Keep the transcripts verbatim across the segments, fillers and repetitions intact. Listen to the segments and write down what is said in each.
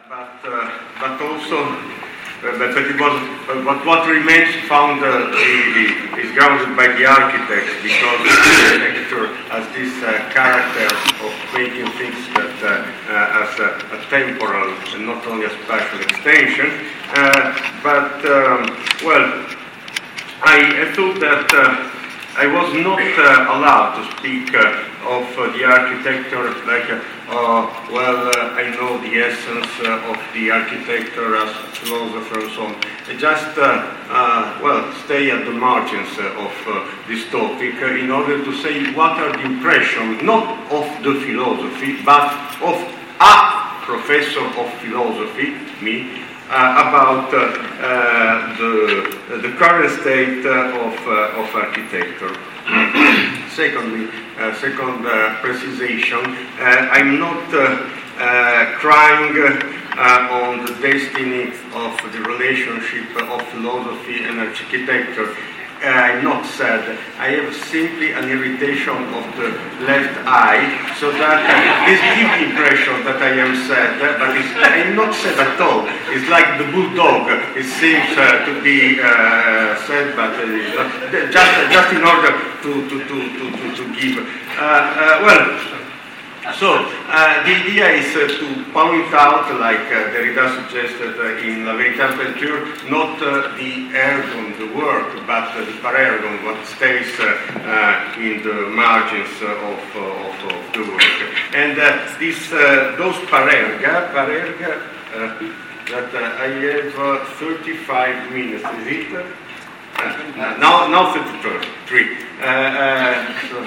but uh, but also, uh, but, but it was, uh, but what remains found uh, is grounded by the architects, because the architecture has this uh, character of making things that uh, uh, as a, a temporal and not only a spatial extension. Uh, but um, well, I, I thought that uh, I was not uh, allowed to speak uh, of uh, the architecture like, uh, uh, well, uh, I know the essence uh, of the architecture as a philosopher and so on. I just, uh, uh, well, stay at the margins uh, of uh, this topic uh, in order to say what are the impressions, not of the philosophy, but of a professor of philosophy, me, Uh, about uh, uh, the, the current state uh, of, uh, of architecture. Secondly, uh, second uh, precisation, uh, I'm not uh, uh, crying uh, on the destiny of the relationship of philosophy and architecture. Uh, I'm not sad. I have simply an irritation of the left eye, so that uh, this gives the impression that I am sad, uh, but it's, I'm not sad at all. It's like the bulldog. It seems uh, to be uh, sad, but uh, just just in order to to to to, to, to give. Uh, uh, well. So, uh, the idea is uh, to point out, like uh, Derrida suggested uh, in La Vérité Peinture, not uh, the ergon, the work, but uh, the parergon, what stays uh, uh, in the margins uh, of, uh, of, of the work. And uh, this, uh, those parerga, parerga uh, that uh, I have uh, thirty-five minutes, is it? Uh, now, now thirty-three. Uh, uh, so,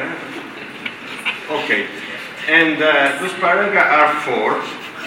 uh, okay. And uh, those parerga are four.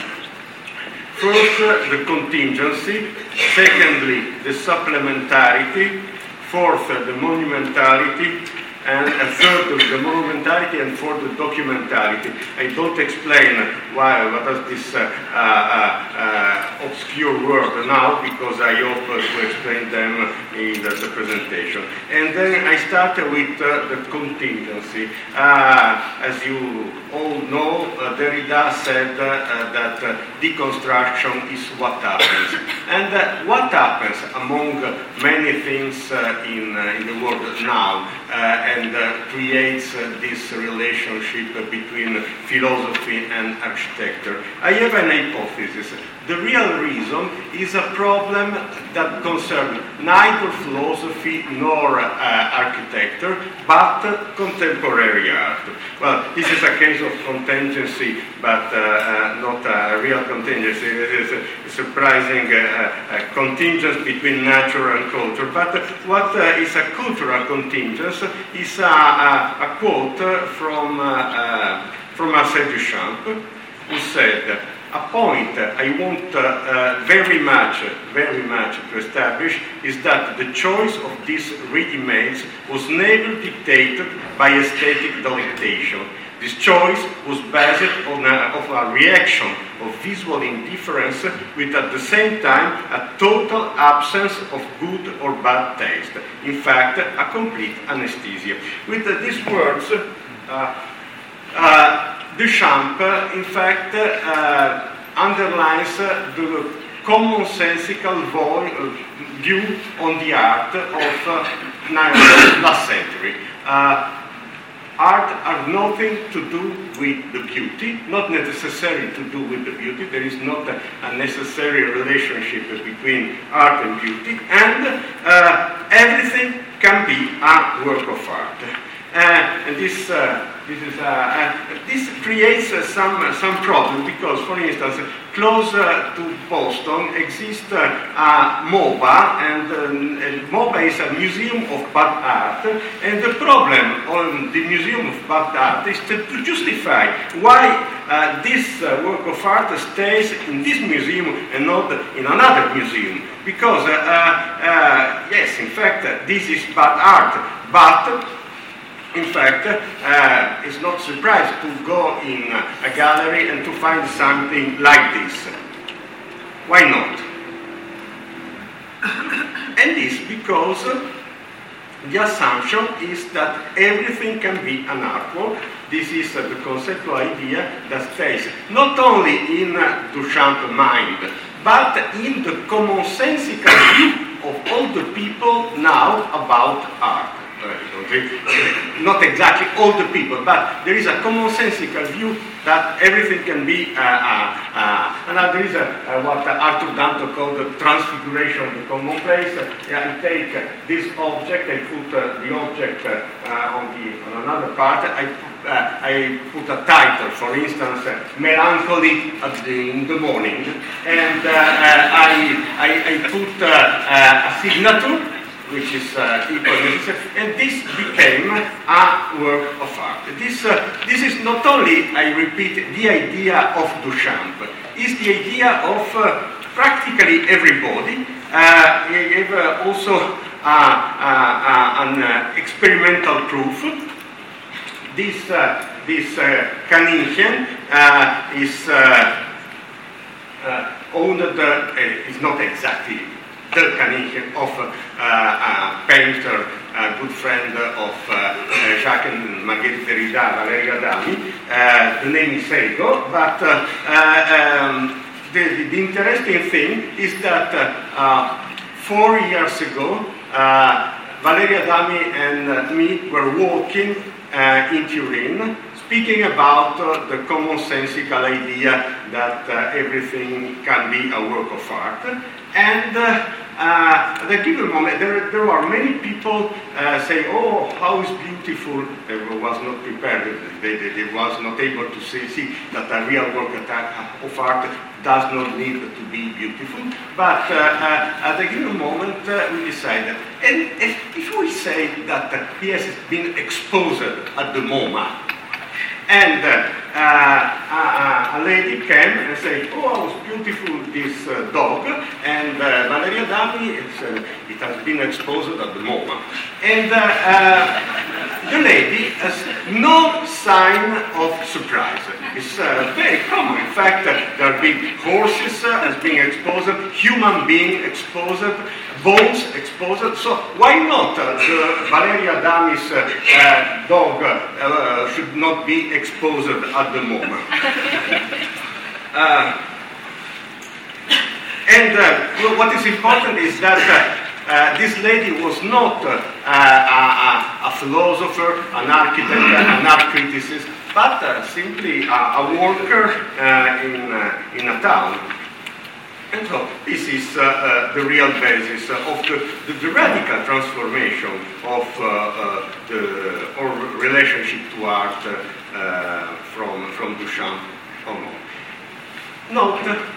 First, uh, the contingency. Secondly, the supplementarity. Fourth, uh, the monumentality. And a third, the monumentality, and fourth, the documentality. I don't explain why, what is this uh, uh, uh, obscure word now, because I hope uh, to explain them in the, the presentation. And then I start with uh, the contingency. Uh, as you all know, uh, Derrida said uh, uh, that uh, deconstruction is what happens. And uh, what happens among many things uh, in, uh, in the world now, uh, and uh, creates uh, this relationship uh, between philosophy and architecture. I have an hypothesis. The real reason is a problem that concerns neither philosophy nor uh, architecture, but uh, contemporary art. Well, this is a case of contingency, but uh, uh, not a real contingency. It is a surprising uh, uh, contingence between nature and culture. But uh, what uh, is a cultural contingence is a, a, a quote from, uh, uh, from Marcel Duchamp, who said, "A point I want uh, uh, very much, very much to establish is that the choice of these ready-mades was never dictated by aesthetic delectation. This choice was based on a, of a reaction of visual indifference with at the same time a total absence of good or bad taste. In fact, a complete anesthesia." With uh, these words, uh, uh, Duchamp, uh, in fact, uh, underlines uh, the commonsensical vo- uh, view on the art of uh, last century. Uh, art has nothing to do with the beauty, not necessarily to do with the beauty. There is not a, a necessary relationship between art and beauty, and uh, everything can be a work of art. Uh, and this, uh, this, is, uh, uh, this creates uh, some, uh, some problem, because, for instance, close uh, to Boston exists uh, uh, MoBA, and, uh, and MoBA is a museum of bad art, and the problem on the museum of bad art is to, to justify why uh, this uh, work of art stays in this museum and not in another museum. Because, uh, uh, yes, in fact, uh, this is bad art, but in fact, uh, it's not surprising to go in a gallery and to find something like this. Why not? And this because the assumption is that everything can be an artwork, This is uh, the conceptual idea that stays not only in uh, Duchamp's mind, but in the commonsensical view of all the people now about art. Uh, not exactly all the people, but there is a commonsensical view that everything can be, uh, uh, uh, and uh, there is a, uh, what uh, Arthur Danto called the transfiguration of the commonplace. Uh, I take uh, this object, I put uh, the object uh, uh, on, the, on another part, I, uh, I put a title, for instance, uh, Melancholy at the, in the morning, and uh, uh, I, I, I put uh, uh, a signature, which is uh, equal, and this became a work of art. This, uh, this is not only, I repeat, the idea of Duchamp, it's the idea of uh, practically everybody. Uh, he gave uh, also uh, uh, uh, an uh, experimental proof. This, uh, this uh, Kaninchen uh, is uh, uh, owned, uh, is not exactly the Kaninchen of uh, a painter, a good friend of uh, uh, Jacques and Marguerite Derrida, Valeria Adami. Uh, the name is Ego, but uh, uh, um, the, the, the interesting thing is that uh, uh, four years ago, uh, Valeria Adami and uh, me were walking uh, in Turin, speaking about uh, the commonsensical idea that uh, everything can be a work of art. And uh, uh, at a given moment, there, there are many people uh, saying, oh, how is beautiful. They was not prepared. They, they, they was not able to see, see that a real work of art does not need to be beautiful. But uh, uh, at a given moment, uh, we decided. And if, if we say that uh, he has been exposed at the MoMA, and uh, uh, a, a lady came and said, oh, how beautiful this uh, dog, and uh, Valeria Adami, it's, uh, it has been exposed at the MoMA. And uh, uh, the lady has no sign of surprise. It's uh, very common. In fact, uh, there have been horses uh, as being exposed, human being exposed, bones exposed. So why not uh, the Valeria Adami's uh, uh, dog uh, should not be exposed at the MoMA? uh, and uh, what is important is that uh, uh, this lady was not uh, a, a, a philosopher, an architect, an art criticist, but uh, simply a, a worker uh, in, uh, in a town. And so this is uh, uh, the real basis uh, of the, the, the radical transformation of uh, uh, the, our relationship to art uh, uh, from, from Duchamp on. Note, uh,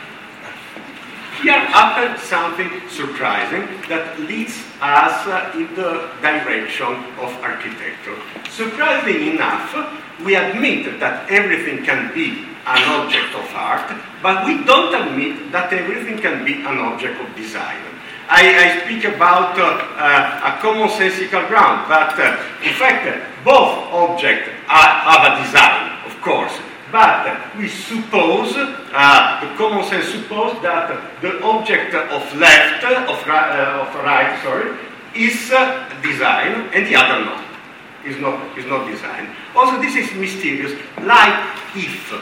here happened something surprising that leads us uh, in the direction of architecture. Surprisingly enough, we admit that everything can be an object of art, but we don't admit that everything can be an object of design. I, I speak about uh, uh, a commonsensical ground, but uh, in fact, uh, both objects are, have a design, of course, but uh, we suppose, uh, the common sense suppose that uh, the object of left, uh, of, uh, of right, sorry, is uh, design, and the other not. Is not, is not design. Also, this is mysterious, like if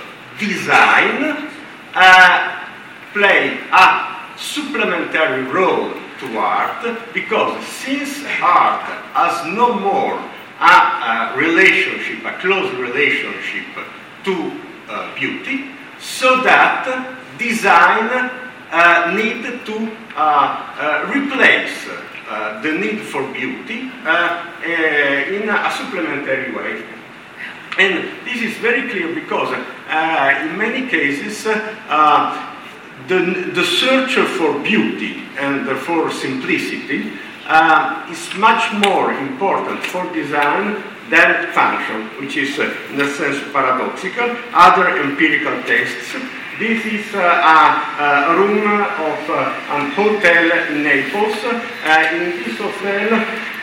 design uh, play a supplementary role to art, because since art has no more a, a relationship, a close relationship to uh, beauty, so that design uh, need to uh, uh, replace uh, the need for beauty uh, uh, in a supplementary way. And this is very clear because uh, in many cases uh, the, the search for beauty and for simplicity uh, is much more important for design than function, which is uh, in a sense paradoxical. Other empirical tests. This is uh, a, a room of uh, an hotel in Naples. Uh, in this hotel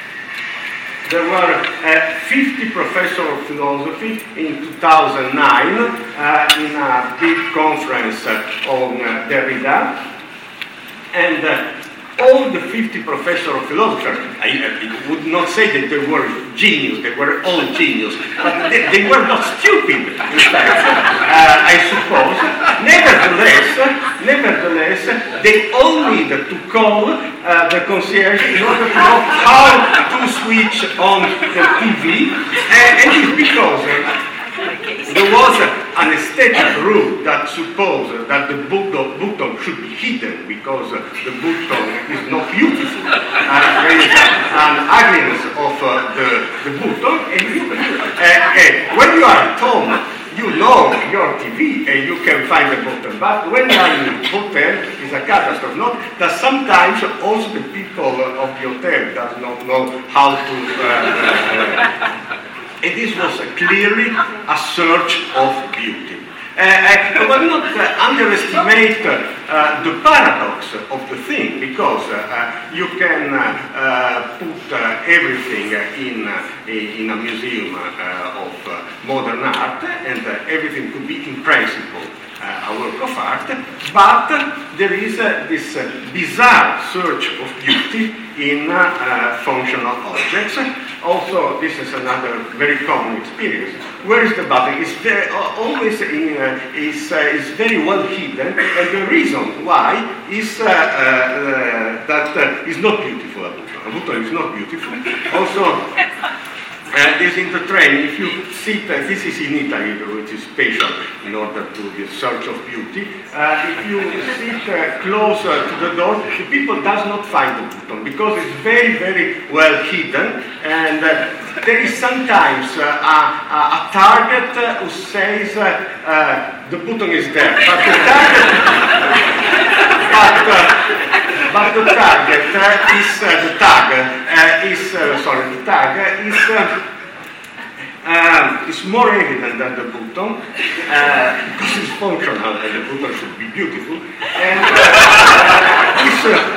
there were uh, fifty professors of philosophy in two thousand nine uh, in a big conference uh, on uh, Derrida. And uh, all the fifty professors of philosophy, I, I would not say that they were genius, they were all genius, but they, they were not stupid, in fact, uh, I suppose. Nevertheless, nevertheless, they all needed to call uh, the concierge in order to know how to switch on the T V, and, and it's because uh, there was an aesthetic rule that supposed that the button, button should be hidden because the button is not beautiful. Uh, there is an ugliness of uh, the, the button, and you, uh, uh, when you are at home, you know your T V and you can find the button. But when you are in a hotel, it's a catastrophe. Not that sometimes also the people of the hotel does not know how to. Uh, uh, And this was uh, clearly a search of beauty. Uh, I will not uh, underestimate uh, the paradox of the thing, because uh, you can uh, uh, put uh, everything in, uh, in a museum uh, of uh, modern art, and uh, everything could be in principle uh, a work of art, but there is uh, this uh, bizarre search of beauty in uh, uh, functional objects. Also, this is another very common experience. Where is the button? It's very, uh, always in, uh, is, uh, is very well hidden, and the reason why is uh, uh, uh, that uh, is not beautiful. A button. A button is not beautiful. Also, Uh, this in the train, if you sit, uh, this is in Italy, which is special in order to the search of beauty. Uh, if you sit uh, closer to the door, the people does not find the button because it's very, very well hidden. And uh, there is sometimes uh, a, a target uh, who says uh, uh, the button is there, but the target, but, uh, but the target uh, is uh, the tag uh, is uh, sorry the tag is. Uh, Um, it's more evident than the button uh, because it's functional and the button should be beautiful. And uh, this, uh,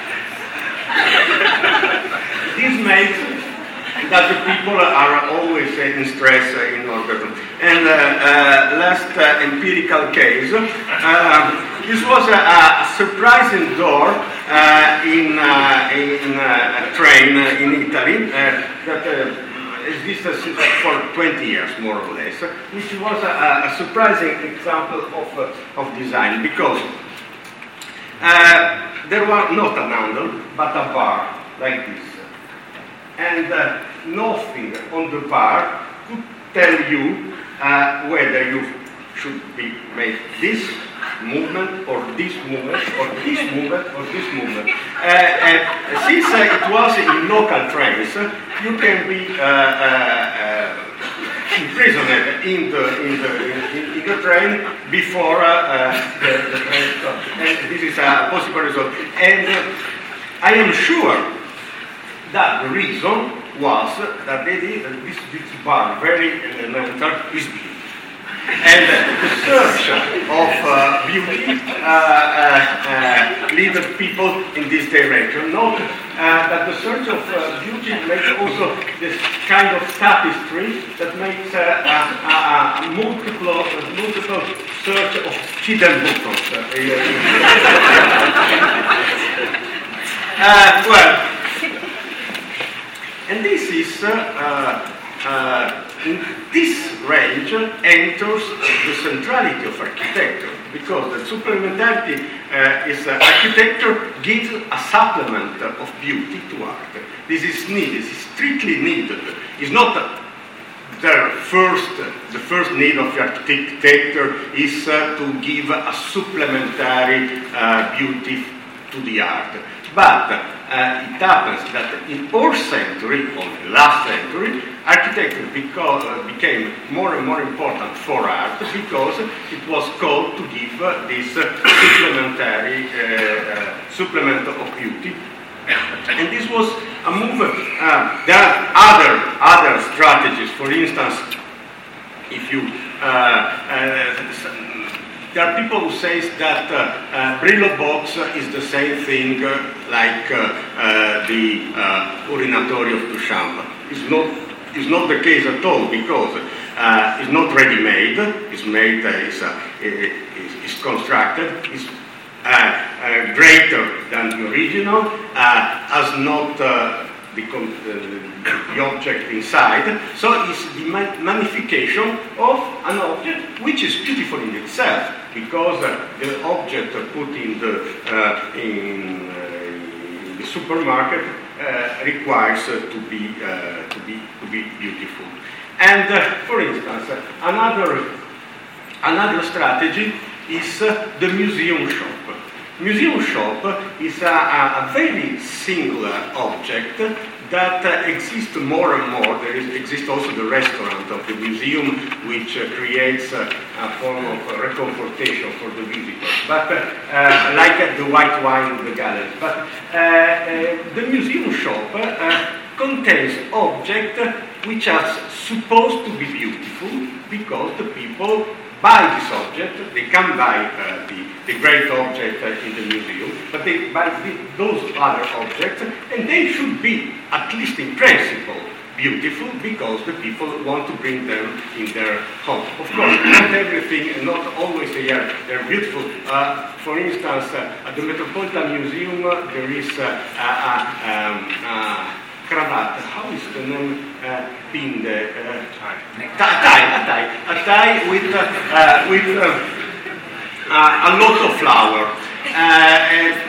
this makes that the people are always uh, in stress uh, in order to. And uh, uh, last uh, empirical case, uh, this was a, a surprising door uh, in, uh, in uh, a train uh, in Italy uh, that. Uh, existed for twenty years, more or less, which was a, a surprising example of, uh, of design, because uh, there was not an handle, but a bar, like this. And uh, nothing on the bar could tell you uh, whether you should be made this movement, or this movement, or this movement, or this movement. Uh, and since uh, it was in local trains, you can be uh, uh, uh, imprisoned in the in the in, in the train before uh, uh, the, the train stops. And this is a possible result. And uh, I am sure that the reason was that they did this, this bar, very elemental, is beauty. And uh, the search of uh, beauty uh, uh, uh, led people in this direction. Note uh, that the search of uh, beauty makes also this kind of tapestry that makes uh, a, a, a multiple, a multiple search of hidden buttons. uh, well, and this is. Uh, uh, In this range enters the centrality of architecture, because the supplementarity uh, is uh, architecture gives a supplement of beauty to art. This is needed, this is strictly needed. It's not uh, the first, uh, the first need of the architecture is uh, to give a supplementary uh, beauty to the art. But uh, it happens that in our century, or the last century, architecture beco- uh, became more and more important for art because it was called to give uh, this uh, supplementary uh, uh, supplement of beauty. And this was a move. Uh, there are other other strategies. For instance, if you uh, uh, there are people who say that uh, uh, Brillo box is the same thing uh, like uh, uh, the uh, urinatory of Duchamp. It's not, it's not the case at all, because uh, it's not ready-made. It's made, uh, it's, uh, it's, it's constructed. It's uh, uh, greater than than the original, uh, has not uh, the, uh, the object inside, so it's the ma- magnification of an object which is beautiful in itself, because uh, the object put in the, uh, in, uh, in the supermarket uh, requires uh, to, be, uh, to, be, to be beautiful. And uh, for instance, uh, another, another strategy is uh, the museum shop. Museum shop is a, a, a very singular object that uh, exists more and more. There is, exists also the restaurant of the museum, which uh, creates uh, a form of uh, reconfortation for the visitors, but uh, uh, like uh, the white wine in the gallery. But uh, uh, the museum shop uh, contains objects which are supposed to be beautiful because the people buy this object. They can buy uh, the, the great object uh, in the museum, but they buy the, those other objects, and they should be, at least in principle, beautiful because the people want to bring them in their home. Of course, not everything, and not always they are they're beautiful. Uh, for instance, uh, at the Metropolitan Museum, uh, there is uh, a, a, um, a cravat. How is the name? Uh, pin the uh, tie. tie, a tie, a tie with uh, uh, with uh, uh, a lot of flower. Uh, and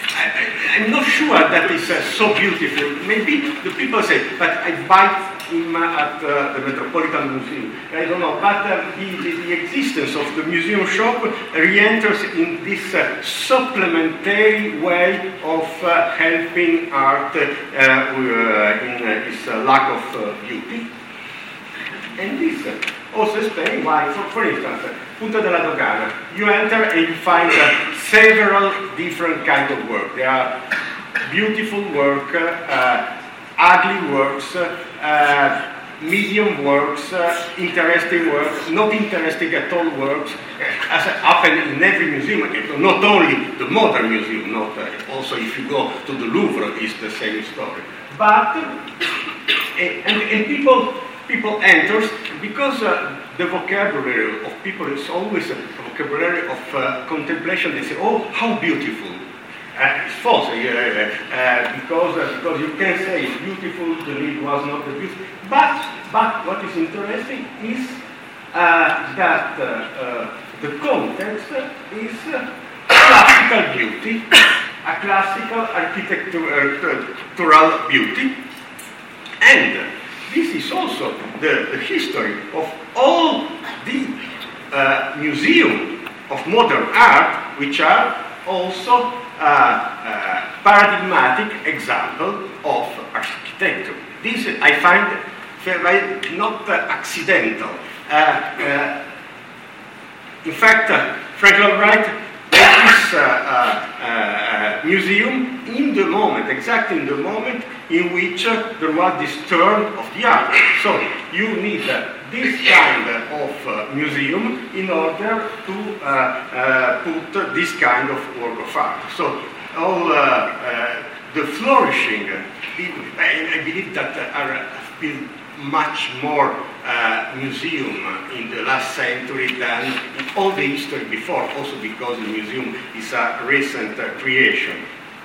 I, I'm not sure that is uh, so beautiful. Maybe the people say, but I buy him at uh, the Metropolitan Museum. I don't know, but uh, the, the, the existence of the museum shop re-enters in this uh, supplementary way of uh, helping art uh, uh, in uh, its uh, lack of uh, beauty. And this uh, also explains why, for, for instance, uh, Punta della Dogana, you enter and you find uh, several different kinds of work. There are beautiful work, uh, ugly works, uh, medium works, uh, interesting works, not interesting at all works, as happens in every museum, not only the modern museum, not uh, also if you go to the Louvre, it's the same story. But, uh, and, and people, people enter, because uh, the vocabulary of people is always a vocabulary of uh, contemplation. They say, oh, how beautiful. Uh, it's false, uh, uh, because, uh, because you can say it's beautiful, the lead was not the beautiful. But, but what is interesting is uh, that uh, uh, the context is uh, classical beauty, a classical architectural beauty, and this is also the, the history of all the uh, museums of modern art, which are also uh, uh, paradigmatic example of architecture. This I find very not uh, accidental. Uh, uh, in fact, uh, Frank Lloyd Wright made this uh, uh, uh, museum in the moment, exactly in the moment in which uh, there was this turn of the art. So you need uh, this kind of uh, museum in order to uh, uh, put this kind of work of art. So all uh, uh, the flourishing, uh, I, I believe that uh, are built much more uh, museum in the last century than in all the history before, also because the museum is a recent uh, creation.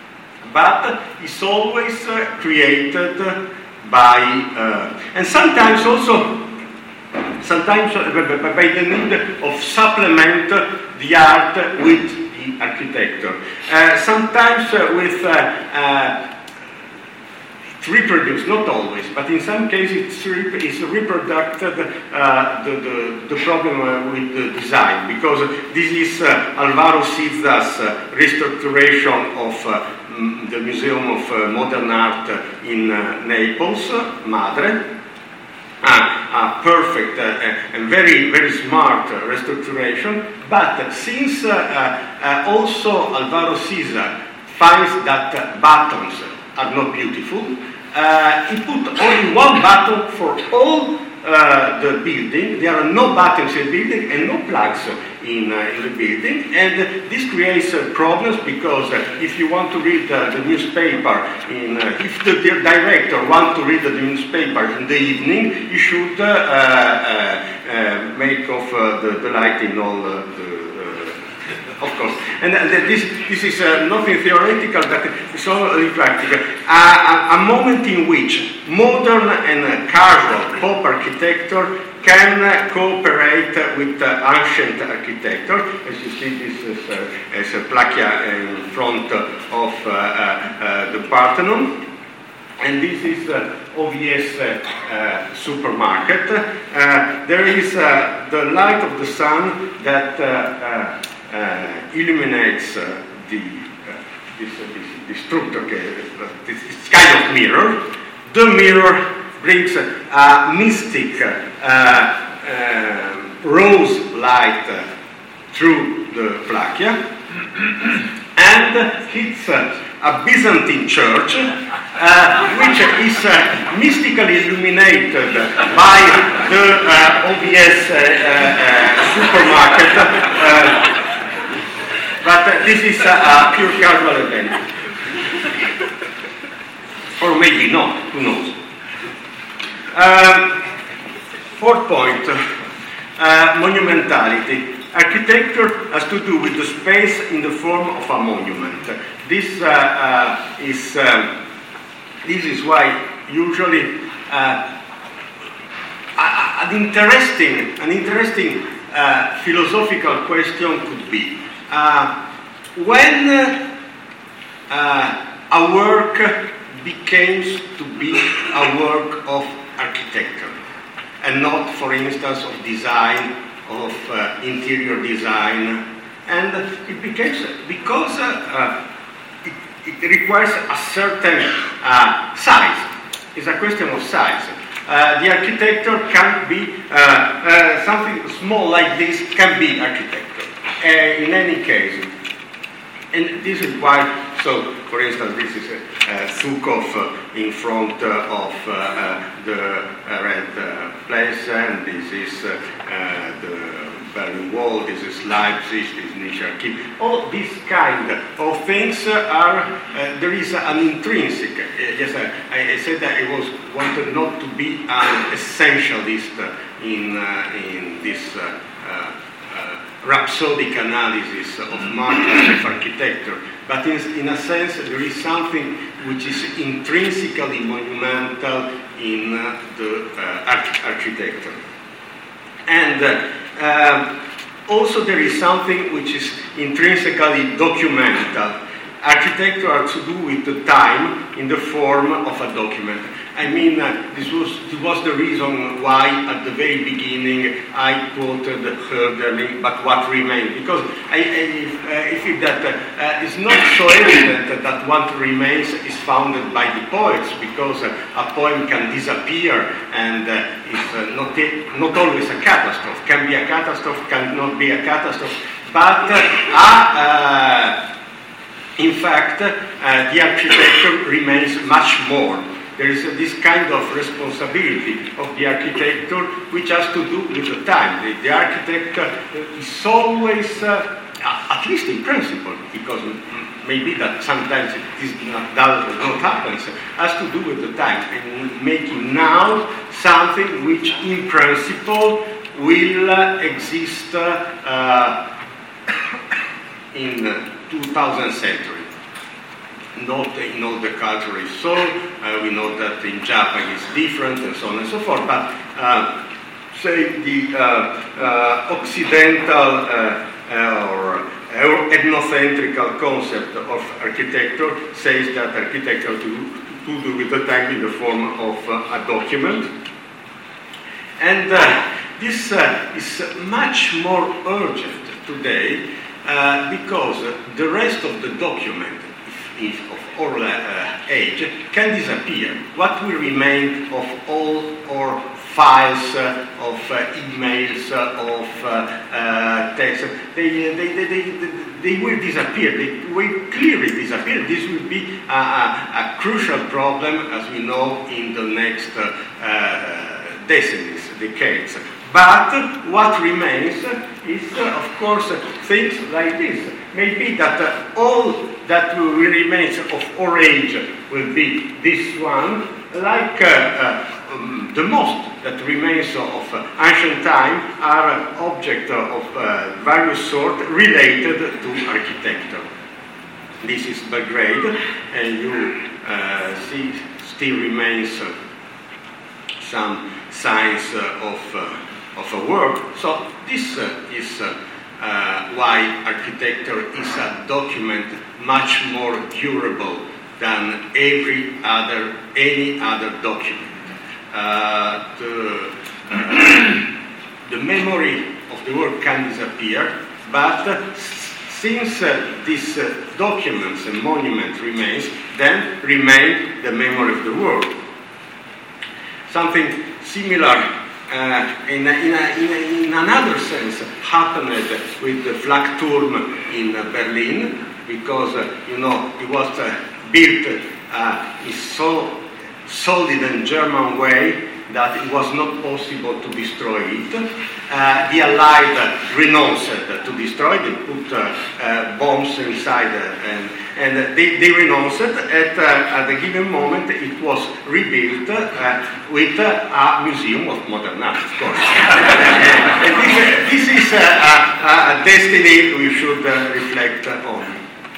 But it's always uh, created by, uh, and sometimes also, sometimes uh, by the need of supplement the art with the architecture. Uh, sometimes uh, with uh, uh, reproduce, not always, but in some cases it's, rep- it's reproduced uh, the, the, the problem uh, with the design, because this is uh, Alvaro Siza's uh, restoration of uh, m- the Museum of uh, Modern Art in uh, Naples, Madre. Uh, a perfect uh, and very, very smart uh, restoration, but since uh, uh, also Alvaro Siza finds that uh, buttons are not beautiful, uh, he put only one button for all uh, the building. There are no buttons in the building and no plugs in, uh, in the building, and this creates uh, problems because uh, if you want to read uh, the newspaper, in, uh, if the, the director wants to read the newspaper in the evening, you should uh, uh, uh, make off uh, the, the light in all uh, the, uh, of course. And uh, this, this is uh, nothing theoretical, but it's only practical. Uh, a, a moment in which modern and uh, casual pop architecture can uh, cooperate uh, with uh, ancient architecture. As you see, this is, uh, is a Plachia in front of uh, uh, uh, the Parthenon. And this is uh, O V S uh, uh, supermarket. Uh, there is uh, the light of the sun that uh, uh, uh, illuminates uh, the uh, this, uh, this, this structure, okay, this, this kind of mirror. The mirror brings a mystic uh, uh, rose light uh, through the Plachia, and hits uh, a Byzantine church, uh, which is uh, mystically illuminated by the uh, O V S uh, uh, supermarket. Uh, but uh, this is a, a pure casual event. Or maybe not, who knows. Um, fourth point, uh, monumentality. Architecture has to do with the space in the form of a monument. This uh, uh, is um, this is why usually uh, an interesting an interesting uh, philosophical question could be uh, when uh, a work becomes to be a work of architecture and not, for instance, of design, of uh, interior design, and it becomes because uh, uh, it, it requires a certain uh, size. It's a question of size. Uh, the architecture can be uh, uh, something small like this can be architecture uh, in any case, and this is why. So, for instance, this is uh, Zukov uh, in front uh, of uh, uh, the uh, Red uh, Place, and this is uh, uh, the Berlin Wall, this is Leipzig, this is Nisharki. All these kind of things uh, are, uh, there is an intrinsic, uh, yes, I, I said that I was wanted not to be an essentialist in, uh, in this uh, uh, uh, rhapsodic analysis of markers of architecture. But in, in a sense, there is something which is intrinsically monumental in uh, the uh, arch architecture. And uh, uh, also there is something which is intrinsically documental. Architecture has to do with the time in the form of a document. I mean, uh, this was this was the reason why at the very beginning I quoted Hölderlin, but what remained? Because I, I, uh, I feel that uh, it's not so evident that what remains is founded by the poets, because uh, a poem can disappear and uh, it's uh, not, a, not always a catastrophe. Can be a catastrophe, cannot be a catastrophe, but uh, uh, in fact, uh, the architecture remains much more. There is uh, this kind of responsibility of the architecture which has to do with the time. The, the architect uh, is always, uh, at least in principle, because maybe that sometimes it is not, does not happens, has to do with the time and making now something which in principle will uh, exist uh, in uh, two thousand century. Not in all the culture is so. Uh, we know that in Japan it's different, and so on and so forth. But uh, say the uh, uh, Occidental uh, uh, or ethnocentrical concept of architecture says that architecture to, to do with the time in the form of uh, a document, and uh, this uh, is much more urgent today uh, because the rest of the document of all uh, age can disappear. What will remain of all our files, uh, of uh, emails, uh, of uh, uh, text, they, they, they, they, they will disappear. They will clearly disappear. This will be a, a, a crucial problem, as we know, in the next uh, uh, decades, decades. But what remains is, uh, of course, uh, things like this. Maybe that uh, all that will remain of our age will be this one, like uh, uh, um, the most that remains of ancient time are objects of uh, various sorts related to architecture. This is Belgrade, and you uh, see still remains uh, some signs uh, of, uh, of a work. So this uh, is uh, uh, why architecture is a document much more durable than every other, any other document. Uh, the, uh, the memory of the work can disappear, but uh, since uh, these uh, documents and monuments remains, then remain the memory of the world. Something similar uh, in, a, in, a, in, a, in another sense happened with the Flakturm in uh, Berlin, because uh, you know it was uh, built uh, in so solid and German way that it was not possible to destroy it. Uh, the Allied uh, renounced uh, to destroy it. They put uh, uh, bombs inside uh, and, and they, they renounced it. At, uh, at a given moment it was rebuilt uh, with uh, a museum of modern art, of course. and this, this is uh, a, a destiny we should uh, reflect on.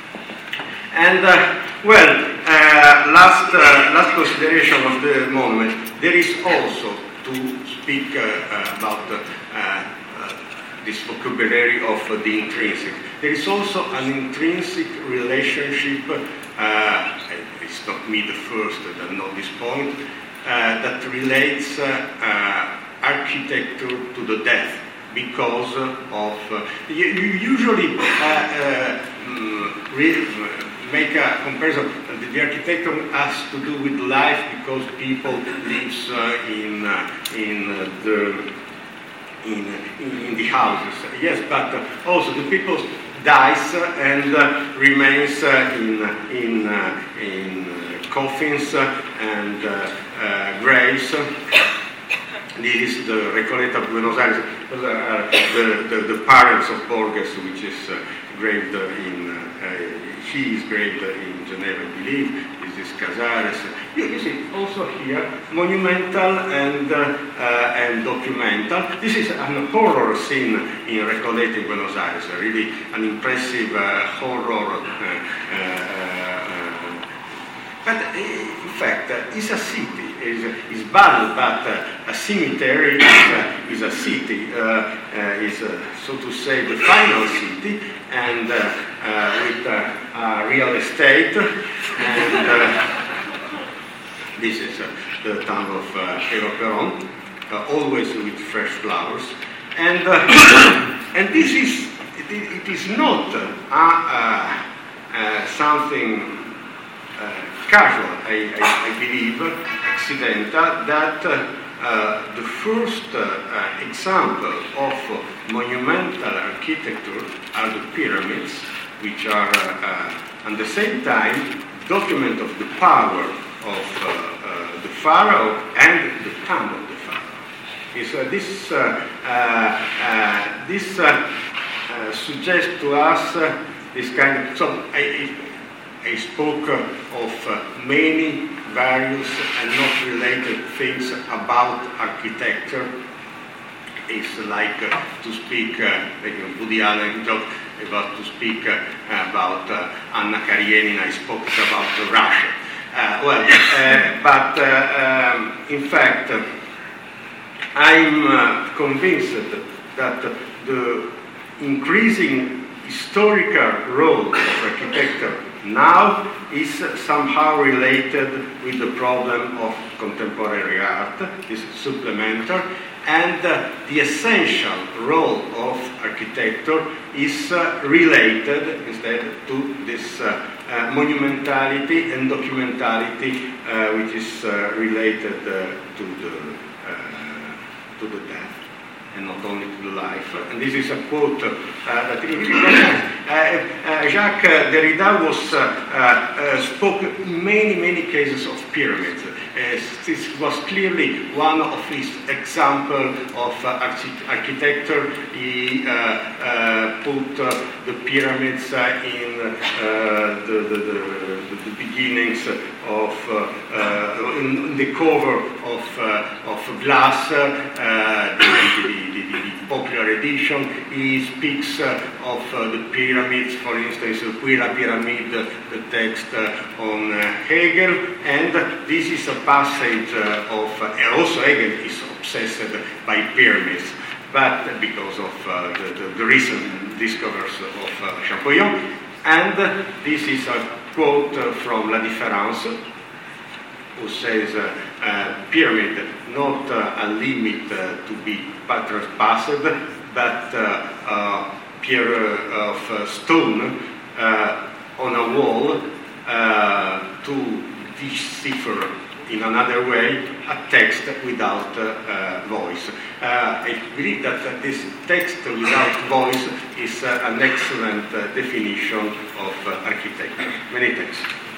And uh, well, uh, last, uh, last consideration of the monument. There is also, to speak uh, uh, about uh, uh, this vocabulary of uh, the intrinsic, there is also an intrinsic relationship, uh, it's not me the first that know this point, uh, that relates uh, uh, architecture to the death, because of, uh, you, you usually uh, uh, mm, re- make a comparison. The architecture has to do with life because people live uh, in uh, in uh, the in, in the houses. Yes, but uh, also the people dies uh, and uh, remains uh, in in uh, in uh, coffins uh, and uh, uh, graves. This is the Recoleta of Buenos Aires, uh, the, the the parents of Borges, which is uh, graved in. Uh, He is graved in Geneva, I believe. This is Casares. You, you see, also here, monumental and, uh, uh, and documental. This is an horror scene in Recoleta in Buenos Aires, really an impressive uh, horror. Uh, uh, uh, but uh, in fact, uh, it's a city. It's, it's bad, but uh, a cemetery is a, is a city. Uh, uh, is, uh, so to say, the final city. And uh, uh, with uh, uh, real estate, and uh, this is uh, the town of uh, Eva Peron, uh, always with fresh flowers, and uh, and this is it, it is not uh, uh, uh, something uh, casual, I, I, I believe, accidental, that. Uh, Uh, the first uh, uh, example of uh, monumental architecture are the pyramids, which are uh, uh, at the same time document of the power of uh, uh, the pharaoh and the tomb of the pharaoh. Is, uh, this uh, uh, uh, this uh, uh, suggests to us uh, this kind of. So I, I spoke uh, of uh, many various and not related things about architecture. It's like uh, to speak, uh, like Woody Allen joked about to speak uh, about uh, Anna Karenina. I spoke about uh, Russia. Uh, well, uh, but uh, um, in fact, uh, I'm uh, convinced that the increasing historical role of architecture now is somehow related with the problem of contemporary art, is supplementary, and uh, the essential role of architecture is uh, related instead to this uh, uh, monumentality and documentality, uh, which is uh, related uh, to the uh, to the death, and not only to the life. And this is a quote uh, that uh, uh, Jacques Derrida was uh, uh, spoke in many, many cases of pyramids. this was clearly one of his examples of uh, archi- architecture. He uh, uh, put uh, the pyramids uh, in uh, the, the, the, the beginnings of uh, uh, in the cover of uh, of glass, uh, the, the, the, the popular edition. He speaks uh, of uh, the pyramids, for instance, Qui la Pyramide, the text uh, on uh, Hegel, and this is a passage uh, of, uh, and also Hegel is obsessed by pyramids, but because of uh, the, the, the recent discoveries of uh, Champollion. And uh, this is a quote uh, from La Différence, who says, uh, uh, pyramid, not uh, a limit uh, to be trespassed, but uh, uh, pier of uh, stone uh, on a wall uh, to decipher in another way a text without uh, uh, voice. Uh, I believe that uh, this text without voice is uh, an excellent uh, definition of uh, architecture. Many thanks.